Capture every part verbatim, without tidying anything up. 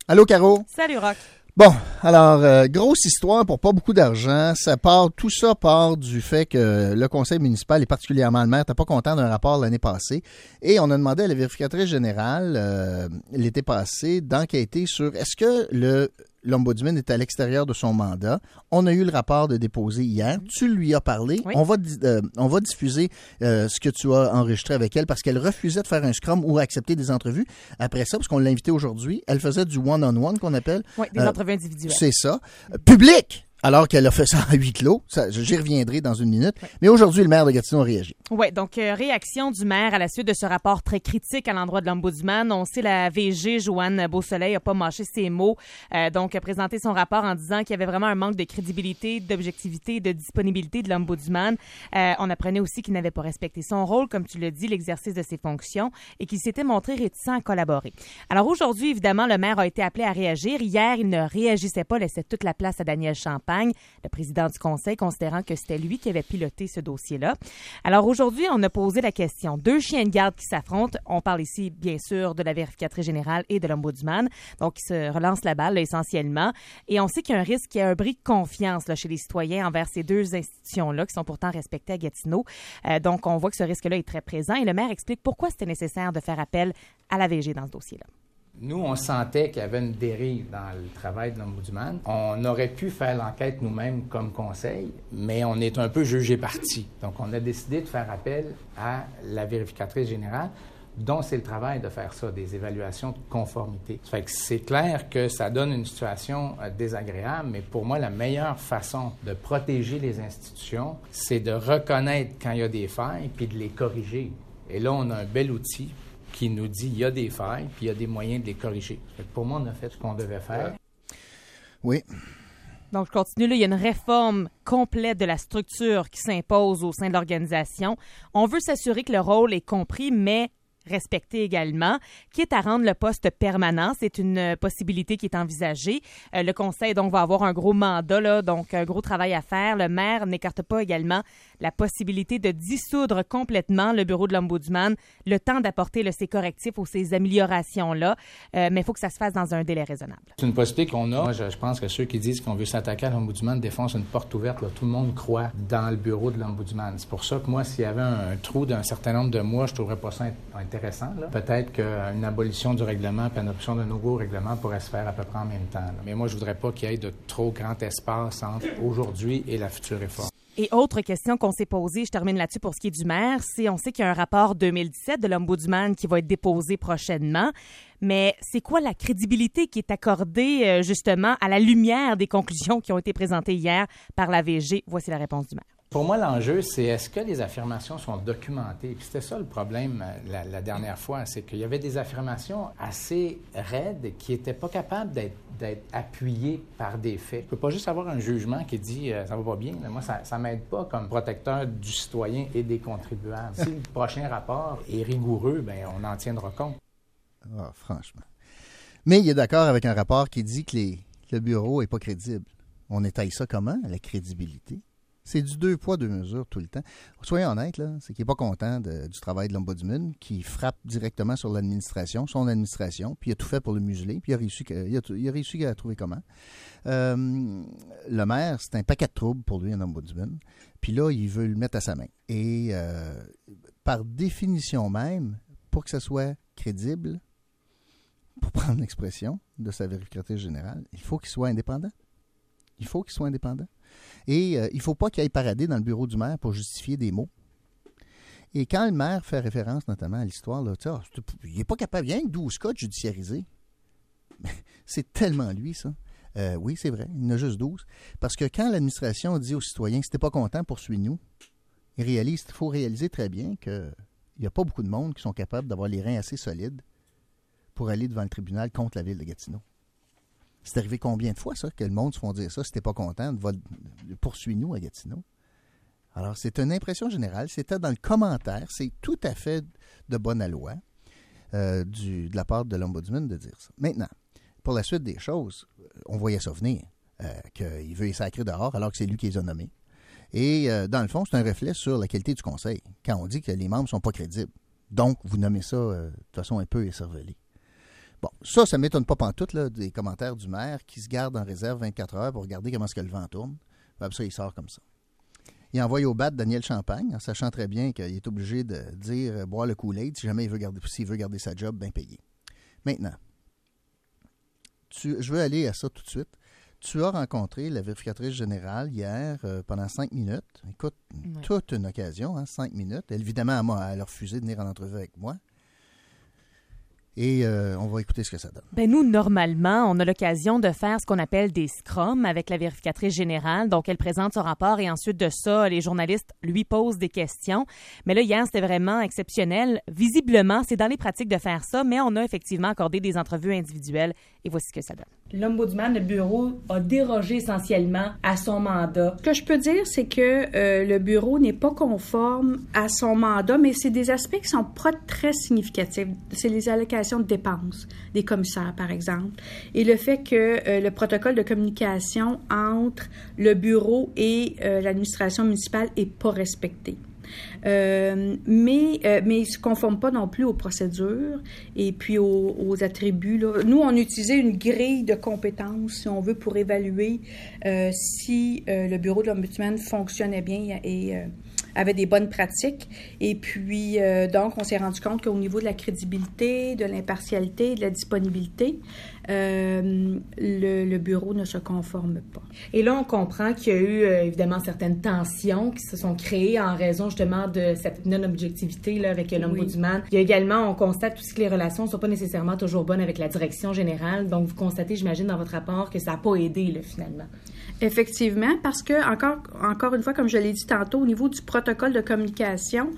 Allô, Caro? Salut, Rock. Bon, alors, euh, grosse histoire pour pas beaucoup d'argent. Ça part, tout ça part du fait que le conseil municipal et particulièrement le maire n'était pas content d'un rapport l'année passée. Et on a demandé à la vérificatrice générale euh, l'été passé d'enquêter sur est-ce que le l'Ombudsman est à l'extérieur de son mandat. On a eu le rapport de déposer hier. Tu lui as parlé. Oui. On va euh, on va diffuser euh, ce que tu as enregistré avec elle parce qu'elle refusait de faire un scrum ou accepter des entrevues. Après ça, parce qu'on l'a invitée aujourd'hui, elle faisait du one-on-one qu'on appelle. Oui, des Euh, entrevues individuelles. C'est ça. Euh, Public! Alors qu'elle a fait ça à huis clos. Ça, j'y reviendrai dans une minute. Oui. Mais aujourd'hui, le maire de Gatineau a réagi. Oui, donc euh, réaction du maire à la suite de ce rapport très critique à l'endroit de l'Ombudsman. On sait la V G, Joanne Beausoleil, n'a pas mâché ses mots. Euh, donc, a présenté son rapport en disant qu'il y avait vraiment un manque de crédibilité, d'objectivité et de disponibilité de l'Ombudsman. Euh, on apprenait aussi qu'il n'avait pas respecté son rôle, comme tu l'as dit, l'exercice de ses fonctions, et qu'il s'était montré réticent à collaborer. Alors aujourd'hui, évidemment, le maire a été appelé à réagir. Hier, il ne réagissait pas, laissait toute la place à Daniel Champagne, le président du conseil, considérant que c'était lui qui avait piloté ce dossier-là. Alors aujourd'hui, on a posé la question. Deux chiens de garde qui s'affrontent. On parle ici, bien sûr, de la vérificatrice générale et de l'Ombudsman. Donc, ils se relancent la balle, là, essentiellement. Et on sait qu'il y a un risque, qu'il y a un bris de confiance là, chez les citoyens envers ces deux institutions-là qui sont pourtant respectées à Gatineau. Euh, donc, on voit que ce risque-là est très présent. Et le maire explique pourquoi c'était nécessaire de faire appel à la V G dans ce dossier-là. Nous, on sentait qu'il y avait une dérive dans le travail de l'Ombudsman. On aurait pu faire l'enquête nous-mêmes comme conseil, mais on est un peu jugé parti. Donc, on a décidé de faire appel à la vérificatrice générale, dont c'est le travail de faire ça, des évaluations de conformité. Ça fait que c'est clair que ça donne une situation euh, désagréable, mais pour moi, la meilleure façon de protéger les institutions, c'est de reconnaître quand il y a des failles puis de les corriger. Et là, on a un bel outil qui nous dit qu'il y a des failles, puis il y a des moyens de les corriger. Fait que pour moi, on a fait ce qu'on devait faire. Oui. Donc, je continue. Là, il y a une réforme complète de la structure qui s'impose au sein de l'organisation. On veut s'assurer que le rôle est compris, mais respecté également, quitte à rendre le poste permanent. C'est une possibilité qui est envisagée. Euh, le conseil, donc, va avoir un gros mandat, là, donc un gros travail à faire. Le maire n'écarte pas également la possibilité de dissoudre complètement le bureau de l'Ombudsman, le temps d'apporter là, ces correctifs ou ces améliorations-là, euh, mais il faut que ça se fasse dans un délai raisonnable. C'est une possibilité qu'on a. Moi, je, je pense que ceux qui disent qu'on veut s'attaquer à l'Ombudsman défoncent une porte ouverte. Là. Tout le monde croit dans le bureau de l'Ombudsman. C'est pour ça que moi, s'il y avait un, un trou d'un certain nombre de mois, je ne trouverais pas ça intéressant. Là. Peut-être qu'une abolition du règlement puis une option de nouveau règlement pourrait se faire à peu près en même temps. Là. Mais moi, je ne voudrais pas qu'il y ait de trop grand espace entre aujourd'hui et la future réforme. Et autre question qu'on s'est posée, je termine là-dessus pour ce qui est du maire, c'est on sait qu'il y a un rapport deux mille dix-sept de l'Ombudsman qui va être déposé prochainement, mais c'est quoi la crédibilité qui est accordée euh, justement à la lumière des conclusions qui ont été présentées hier par la V G? Voici la réponse du maire. Pour moi, l'enjeu, c'est est-ce que les affirmations sont documentées? Puis c'était ça le problème la, la dernière fois, c'est qu'il y avait des affirmations assez raides qui n'étaient pas capables d'être, d'être appuyées par des faits. Je ne peux pas juste avoir un jugement qui dit euh, « ça va pas bien ». Moi, ça ne m'aide pas comme protecteur du citoyen et des contribuables. Si le prochain rapport est rigoureux, bien, on en tiendra compte. Ah, franchement. Mais il est d'accord avec un rapport qui dit que les, le bureau n'est pas crédible. On étaye ça comment, la crédibilité? C'est du deux poids, deux mesures tout le temps. Soyons honnêtes, là, c'est qu'il n'est pas content de, du travail de l'Ombudsman, qui frappe directement sur l'administration, son administration, puis il a tout fait pour le museler, puis il a réussi, il a, il a réussi à trouver comment. Euh, le maire, c'est un paquet de troubles pour lui, un Ombudsman, puis là, il veut le mettre à sa main. Et euh, par définition même, pour que ça soit crédible, pour prendre l'expression de sa vérificatrice générale, il faut qu'il soit indépendant. Il faut qu'il soit indépendant. Et euh, il ne faut pas qu'il aille parader dans le bureau du maire pour justifier des mots. Et quand le maire fait référence notamment à l'histoire, là, oh, il n'est pas capable, il y a que douze cas de judiciariser. C'est tellement lui, ça. Euh, oui, c'est vrai, il y en a juste douze. Parce que quand l'administration dit aux citoyens « si t'es pas content, poursuis-nous », il réalise, il faut réaliser très bien qu'il n'y a pas beaucoup de monde qui sont capables d'avoir les reins assez solides pour aller devant le tribunal contre la ville de Gatineau. C'est arrivé combien de fois, ça, que le monde se font dire ça, si t'es pas content, de vol... poursuis-nous à Gatineau. Alors, c'est une impression générale. C'était dans le commentaire. C'est tout à fait de bonne loi euh, du, de la part de l'Ombudsman de dire ça. Maintenant, pour la suite des choses, on voyait ça venir, euh, qu'il veut les sacrer dehors alors que c'est lui qui les a nommés. Et euh, dans le fond, c'est un reflet sur la qualité du conseil, quand on dit que les membres ne sont pas crédibles. Donc, vous nommez ça euh, de façon un peu écervelée. Bon, ça, ça ne m'étonne pas pantoute, là, des commentaires du maire qui se garde en réserve vingt-quatre heures pour regarder comment est-ce que le vent tourne. Après ça, il sort comme ça. Il envoie au bat Daniel Champagne, en sachant très bien qu'il est obligé de dire euh, boire le Kool-Aid si jamais il veut garder, s'il veut garder sa job bien payée. Maintenant, tu, je veux aller à ça tout de suite. Tu as rencontré la vérificatrice générale hier euh, pendant cinq minutes. Écoute, oui. toute une occasion, hein, cinq minutes. Évidemment, elle, m'a, elle a refusé de venir en entrevue avec moi. Et euh, on va écouter ce que ça donne. Ben nous, normalement, on a l'occasion de faire ce qu'on appelle des scrums avec la vérificatrice générale. Donc, elle présente son rapport et ensuite de ça, les journalistes lui posent des questions. Mais là, hier, c'était vraiment exceptionnel. Visiblement, c'est dans les pratiques de faire ça, mais on a effectivement accordé des entrevues individuelles et voici ce que ça donne. L'Ombudsman, le bureau, a dérogé essentiellement à son mandat. Ce que je peux dire, c'est que euh, le bureau n'est pas conforme à son mandat, mais c'est des aspects qui sont pas très significatifs. C'est les allocations de dépenses des commissaires, par exemple, et le fait que euh, le protocole de communication entre le bureau et euh, l'administration municipale est pas respecté. Euh, mais euh, mais ils se conforment pas non plus aux procédures et puis aux, aux attributs. Là. Nous, on utilisait une grille de compétences, si on veut, pour évaluer euh, si euh, le bureau de l'Ombudsman fonctionnait bien et euh, avait des bonnes pratiques. Et puis, euh, donc, on s'est rendu compte qu'au niveau de la crédibilité, de l'impartialité, de la disponibilité, euh, le, le bureau ne se conforme pas. Et là, on comprend qu'il y a eu, euh, évidemment, certaines tensions qui se sont créées en raison, justement, de cette non-objectivité là, avec l'Ombudsman. Oui. Il y a également, on constate aussi que les relations ne sont pas nécessairement toujours bonnes avec la direction générale. Donc, vous constatez, j'imagine, dans votre rapport que ça n'a pas aidé, là, finalement. Effectivement, parce que, encore, encore une fois, comme je l'ai dit tantôt, au niveau du protocole de communication,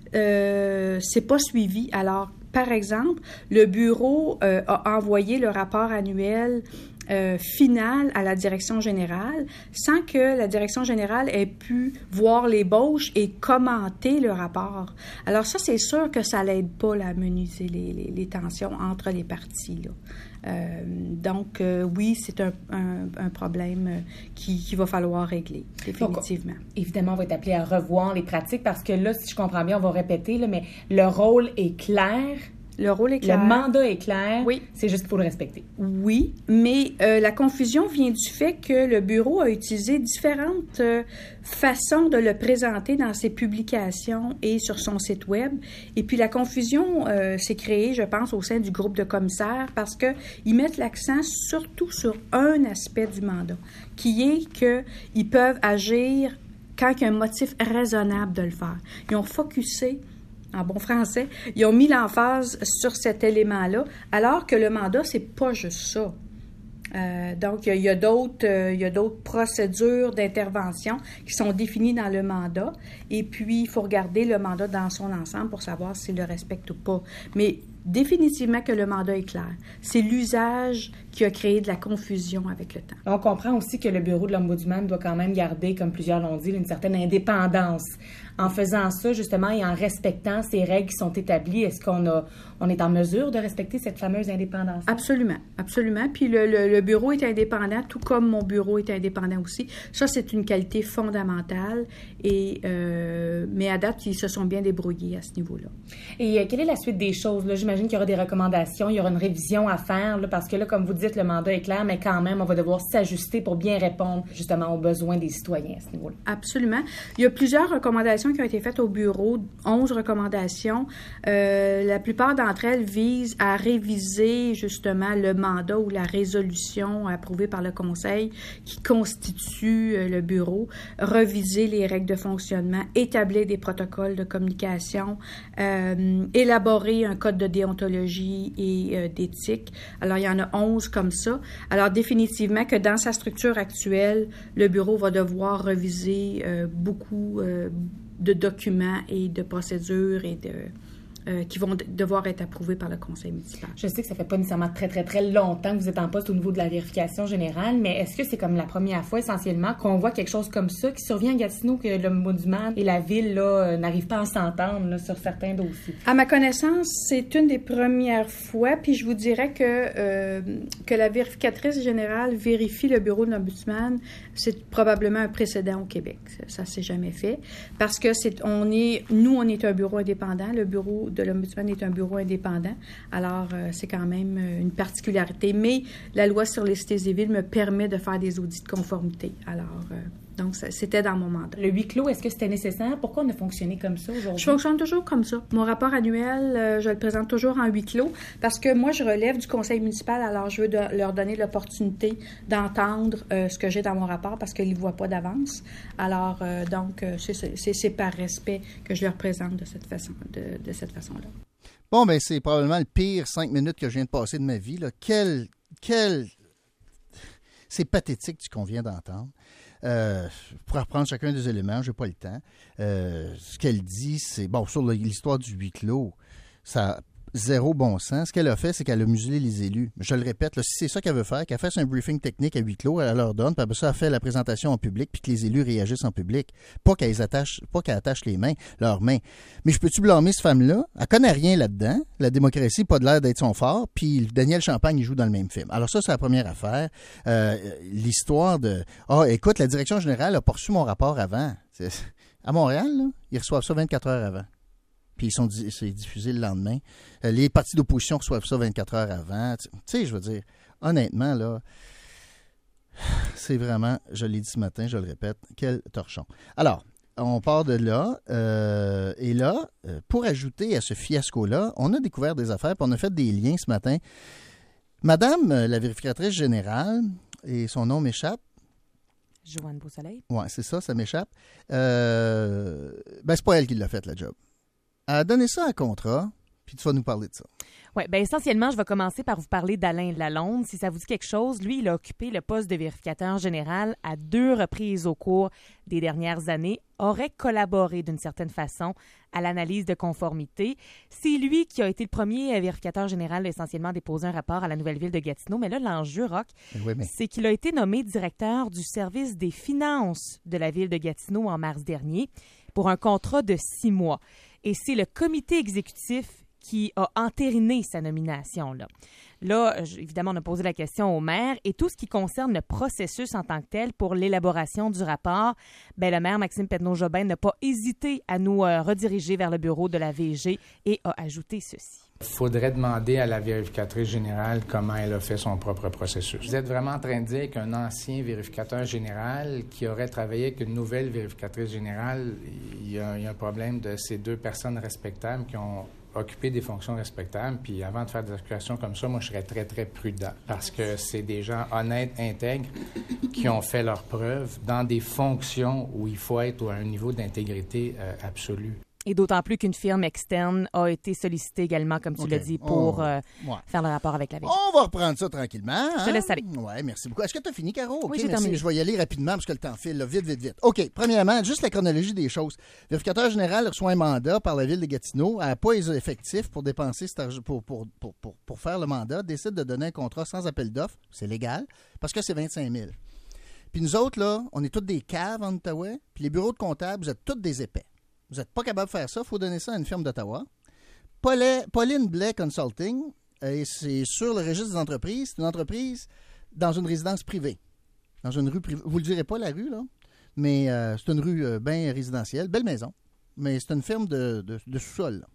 euh, c'est pas suivi. Alors, par exemple, le bureau euh, a envoyé le rapport annuel euh, final à la direction générale sans que la direction générale ait pu voir l'ébauche et commenter le rapport. Alors ça, c'est sûr que ça l'aide pas là, à menuiser les, les, les tensions entre les parties, là. Euh, donc, euh, oui, c'est un, un, un problème euh, qui, qui va falloir régler, définitivement. Donc, évidemment, on va être appelé à revoir les pratiques parce que là, si je comprends bien, on va répéter, là, mais le rôle est clair. Le rôle est clair. Le mandat est clair. Oui. C'est juste qu'il faut le respecter. Oui, mais euh, la confusion vient du fait que le bureau a utilisé différentes euh, façons de le présenter dans ses publications et sur son site web. Et puis la confusion euh, s'est créée, je pense, au sein du groupe de commissaires parce qu'ils mettent l'accent surtout sur un aspect du mandat, qui est qu'ils peuvent agir quand il y a un motif raisonnable de le faire. Ils ont focusé en bon français, ils ont mis l'emphase sur cet élément-là, alors que le mandat, c'est pas juste ça. Euh, donc, il y a d'autres, euh, il y a d'autres procédures d'intervention qui sont définies dans le mandat, et puis il faut regarder le mandat dans son ensemble pour savoir s'il le respecte ou pas. Mais définitivement que le mandat est clair. C'est l'usage qui a créé de la confusion avec le temps. On comprend aussi que le bureau de l'Ombudsman doit quand même garder, comme plusieurs l'ont dit, une certaine indépendance. En faisant ça, justement, et en respectant ces règles qui sont établies, est-ce qu'on a, on est en mesure de respecter cette fameuse indépendance? Absolument, absolument. Puis le, le, le bureau est indépendant, tout comme mon bureau est indépendant aussi. Ça, c'est une qualité fondamentale. Et, euh, mais à date, ils se sont bien débrouillés à ce niveau-là. Et euh, quelle est la suite des choses? Là, j'imagine qu'il y aura des recommandations, il y aura une révision à faire, là, parce que là, comme vous dites, le mandat est clair, mais quand même, on va devoir s'ajuster pour bien répondre justement aux besoins des citoyens à ce niveau-là. Absolument. Il y a plusieurs recommandations qui ont été faites au bureau, onze recommandations. Euh, la plupart d'entre elles visent à réviser justement le mandat ou la résolution approuvée par le conseil qui constitue euh, le bureau, reviser les règles de fonctionnement, établir des protocoles de communication, euh, élaborer un code de déontologie et euh, d'éthique. Alors, il y en a onze comme ça. Alors, définitivement que dans sa structure actuelle, le bureau va devoir reviser euh, beaucoup euh, de documents et de procédures et de euh, qui vont d- devoir être approuvés par le conseil municipal. Je sais que ça fait pas nécessairement très, très, très longtemps que vous êtes en poste au niveau de la vérification générale, mais est-ce que c'est comme la première fois, essentiellement, qu'on voit quelque chose comme ça qui survient à Gatineau, que l'Ombudsman et la Ville là, euh, n'arrivent pas à s'entendre là, sur certains dossiers? À ma connaissance, c'est une des premières fois, puis je vous dirais que, euh, que la vérificatrice générale vérifie le bureau de l'Ombudsman. C'est probablement un précédent au Québec. Ça, ça s'est jamais fait. Parce que c'est, on est, nous, on est un bureau indépendant. Le bureau de l'Ombudsman est un bureau indépendant. Alors, euh, c'est quand même une particularité. Mais la loi sur les cités et villes me permet de faire des audits de conformité. Alors, euh, donc, ça, c'était dans mon mandat. Le huis clos, est-ce que c'était nécessaire? Pourquoi on a fonctionné comme ça aujourd'hui? Je fonctionne toujours comme ça. Mon rapport annuel, euh, je le présente toujours en huis clos parce que moi, je relève du conseil municipal. Alors, je veux de, leur donner l'opportunité d'entendre euh, ce que j'ai dans mon rapport parce qu'ils ne voient pas d'avance. Alors, euh, donc, euh, c'est, c'est, c'est par respect que je leur présente de cette façon, de, de cette façon-là. Bon, ben c'est probablement le pire cinq minutes que je viens de passer de ma vie. Là. Quel, quel... C'est pathétique ce qu'on vient d'entendre. Euh, pour reprendre chacun des éléments, j'ai pas le temps. Euh, ce qu'elle dit, c'est... Bon, sur l'histoire du huis clos, ça a zéro bon sens. Ce qu'elle a fait, c'est qu'elle a muselé les élus. Je le répète, là, si c'est ça qu'elle veut faire, qu'elle fasse un briefing technique à huis clos, elle leur donne, puis après ça, elle fait la présentation en public, puis que les élus réagissent en public. Pas qu'elles attachent, pas qu'elle attache les mains, leurs mains. Mais je peux-tu blâmer cette femme-là? Elle connaît rien là-dedans. La démocratie, pas de l'air d'être son fort, puis Daniel Champagne, il joue dans le même film. Alors ça, c'est la première affaire. Euh, l'histoire de... Ah, oh, écoute, la direction générale a pas reçu mon rapport avant. C'est... À Montréal, là, ils reçoivent ça vingt-quatre heures avant. Puis ils sont c'est diffusé le lendemain. Euh, les partis d'opposition reçoivent ça vingt-quatre heures avant. Tu sais, je veux dire, honnêtement, là, c'est vraiment, je l'ai dit ce matin, je le répète, quel torchon. Alors, on part de là. Euh, et là, euh, pour ajouter à ce fiasco-là, on a découvert des affaires, puis on a fait des liens ce matin. Madame, euh, la vérificatrice générale, et son nom m'échappe. Joanne Beausoleil. Oui, c'est ça, ça m'échappe. Euh, ben, c'est pas elle qui l'a fait, la job. Elle a donné ça à contrat, puis tu vas nous parler de ça. Oui, bien essentiellement, je vais commencer par vous parler d'Alain Lalonde. Si ça vous dit quelque chose, lui, il a occupé le poste de vérificateur général à deux reprises au cours des dernières années, aurait collaboré d'une certaine façon à l'analyse de conformité. C'est lui qui a été le premier vérificateur général essentiellement à déposer un rapport à la nouvelle ville de Gatineau. Mais là, l'enjeu, Roch, oui, mais... c'est qu'il a été nommé directeur du service des finances de la ville de Gatineau en mars dernier pour un contrat de six mois. Et c'est le comité exécutif qui a entériné sa nomination. Là, là évidemment, on a posé la question au maire et tout ce qui concerne le processus en tant que tel pour l'élaboration du rapport, bien, le maire Maxime Pedneau-Jobin n'a pas hésité à nous euh, rediriger vers le bureau de la V G et a ajouté ceci. Il faudrait demander à la vérificatrice générale comment elle a fait son propre processus. Vous êtes vraiment en train de dire qu'un ancien vérificateur général qui aurait travaillé avec une nouvelle vérificatrice générale, il y a, il y a un problème de ces deux personnes respectables qui ont occupé des fonctions respectables. Puis avant de faire des accusations comme ça, moi, je serais très, très prudent parce que c'est des gens honnêtes, intègres, qui ont fait leurs preuves dans des fonctions où il faut être à un niveau d'intégrité euh, absolu. Et d'autant plus qu'une firme externe a été sollicitée également, comme tu okay. l'as dit, pour oh, euh, ouais. faire le rapport avec la V G. On va reprendre ça tranquillement. Hein? Je te laisse aller. Oui, merci beaucoup. Est-ce que tu as fini, Caro? Oui, okay, j'ai merci. terminé. Je vais y aller rapidement parce que le temps file. Là. Vite, vite, vite. OK. Premièrement, juste la chronologie des choses. Le vérificateur général reçoit un mandat par la ville de Gatineau, n'a pas les effectifs pour dépenser cet argent, pour, pour, pour, pour, pour faire le mandat, décide de donner un contrat sans appel d'offres. C'est légal parce que c'est vingt-cinq mille. Puis nous autres, là, on est tous des caves en Outaouais. Puis les bureaux de comptables, vous êtes tous des épais. Vous n'êtes pas capable de faire ça, il faut donner ça à une firme d'Ottawa. Pauline Blais Consulting, euh, c'est sur le registre des entreprises. C'est une entreprise dans une résidence privée. Dans une rue privée. Vous ne le direz pas, la rue, là, mais euh, c'est une rue euh, bien résidentielle. Belle maison, mais c'est une firme de, de, de sous-sol. Là.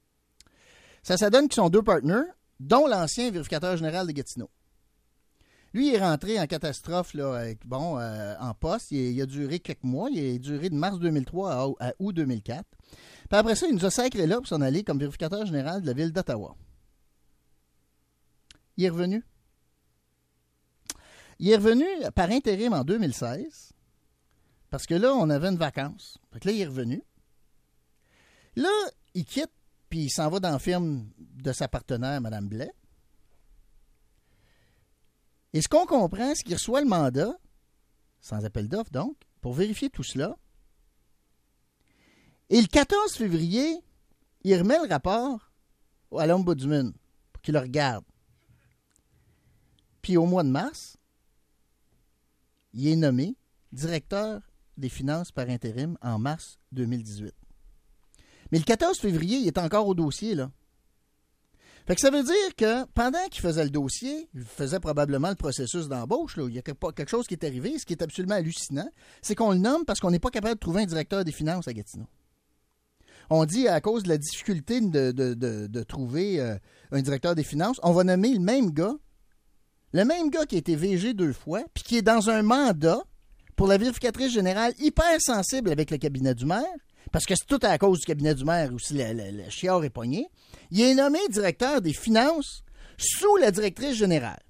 Ça, ça donne qu'ils sont deux partenaires, dont l'ancien vérificateur général de Gatineau. Lui, il est rentré en catastrophe, là, avec, bon, euh, en poste. Il, il a duré quelques mois. Il a duré de mars deux mille trois à, à août deux mille quatre. Puis après ça, il nous a sacré là pour s'en aller comme vérificateur général de la ville d'Ottawa. Il est revenu. Il est revenu par intérim en deux mille seize, parce que là, on avait une vacance. Fait que là, il est revenu. Là, il quitte, puis il s'en va dans la firme de sa partenaire, Mme Blais. Et ce qu'on comprend, c'est qu'il reçoit le mandat, sans appel d'offre donc, pour vérifier tout cela. Et le quatorze février, il remet le rapport à l'Ombudsman pour qu'il le regarde. Puis au mois de mars, il est nommé directeur des finances par intérim en mars deux mille dix-huit. Mais le quatorze février, il est encore au dossier, là. Fait que ça veut dire que pendant qu'il faisait le dossier, il faisait probablement le processus d'embauche. Là, il y a quelque chose qui est arrivé. Ce qui est absolument hallucinant, c'est qu'on le nomme parce qu'on n'est pas capable de trouver un directeur des finances à Gatineau. On dit à cause de la difficulté de, de, de, de trouver euh, un directeur des finances, on va nommer le même gars, le même gars qui a été V G deux fois, puis qui est dans un mandat pour la vérificatrice générale hyper sensible avec le cabinet du maire, parce que c'est tout à cause du cabinet du maire où si le, le, le chiard est pogné. Il est nommé directeur des finances sous la directrice générale.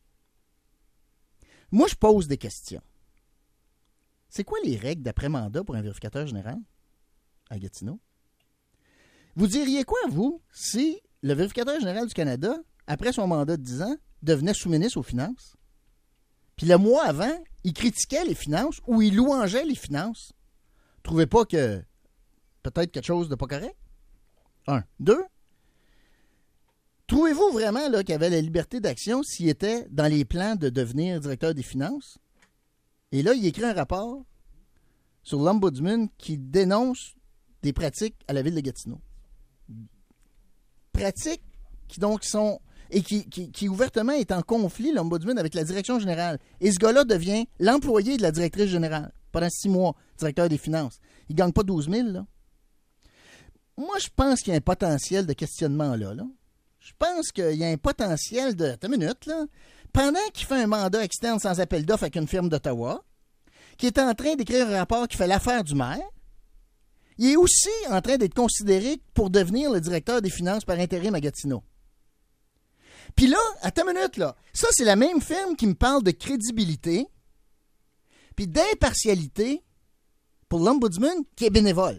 Moi, je pose des questions. C'est quoi les règles d'après-mandat pour un vérificateur général à Gatineau? Vous diriez quoi, vous, si le vérificateur général du Canada, après son mandat de dix ans, devenait sous-ministre aux finances? Puis le mois avant, il critiquait les finances ou il louangeait les finances. Trouvez pas que peut-être quelque chose de pas correct? Un. Deux. Trouvez-vous vraiment là, qu'il avait la liberté d'action s'il était dans les plans de devenir directeur des finances? Et là, il écrit un rapport sur l'Ombudsman qui dénonce des pratiques à la ville de Gatineau. Pratiques qui donc sont... et qui, qui, qui ouvertement est en conflit, l'Ombudsman, avec la direction générale. Et ce gars-là devient l'employé de la directrice générale pendant six mois, directeur des finances. Il ne gagne pas douze mille, là. Moi, je pense qu'il y a un potentiel de questionnement là, là. Je pense qu'il y a un potentiel de... Attends une minute, là. Pendant qu'il fait un mandat externe sans appel d'offres avec une firme d'Ottawa, qui est en train d'écrire un rapport qui fait l'affaire du maire, il est aussi en train d'être considéré pour devenir le directeur des finances par intérim à Gatineau. Puis là, attends une minute, là. Ça, c'est la même firme qui me parle de crédibilité puis d'impartialité pour l'Ombudsman qui est bénévole.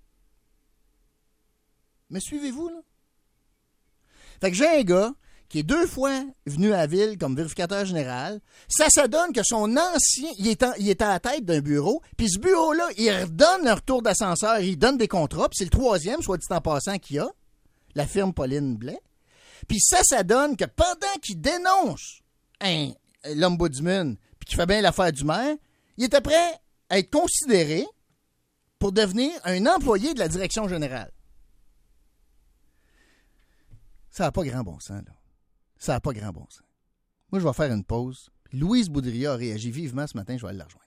Me suivez-vous, là? Fait que j'ai un gars qui est deux fois venu à la ville comme vérificateur général. Ça, ça donne que son ancien... Il est, en, il est à la tête d'un bureau, puis ce bureau-là, il redonne un retour d'ascenseur, il donne des contrats, puis c'est le troisième, soit dit en passant, qu'il y a, la firme Pauline Blais. Puis ça, ça donne que pendant qu'il dénonce hein, l'Ombudsman, puis qu'il fait bien l'affaire du maire, il était prêt à être considéré pour devenir un employé de la direction générale. Ça n'a pas grand bon sens, là. Ça n'a pas grand bon sens. Moi, je vais faire une pause. Louise Boudria a réagi vivement ce matin, je vais aller la rejoindre.